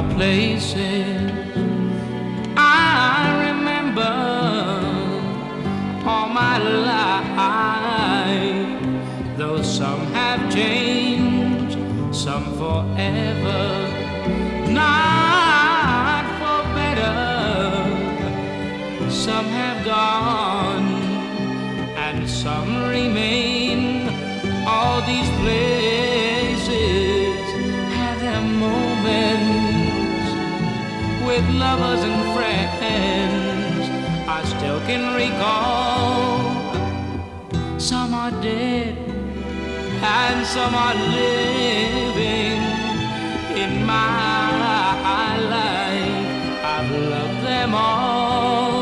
places. I remember all my life, though some have changed, some forever, not for better. Some have gone and some remain. All these places have their moments with lovers and friends. I still can recall. Some are dead and some are living in my life. I've loved them all.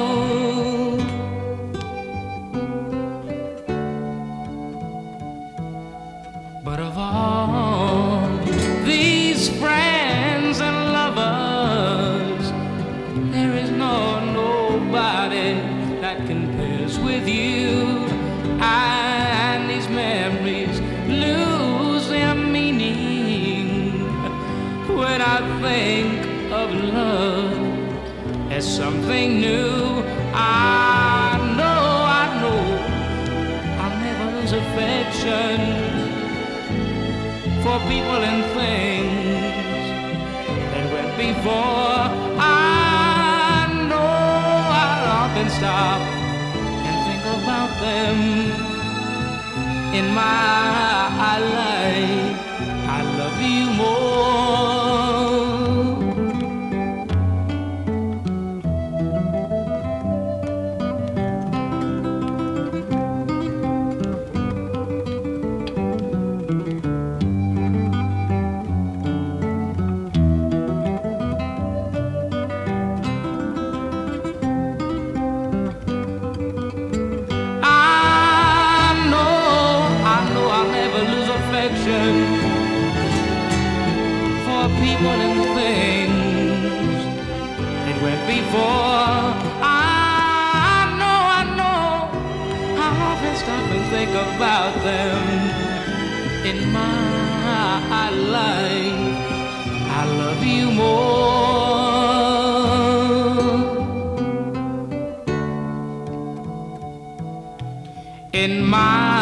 But of all these friends and lovers, there is nobody that compares with you. And these memories lose their meaning when I think of love as something new. I know I'll never lose affection for people and things that went before. I know I'll often stop and think about them in my life. I love you more. For people and things that went before. I know I'll often stop and think about them in my life. I love you more in my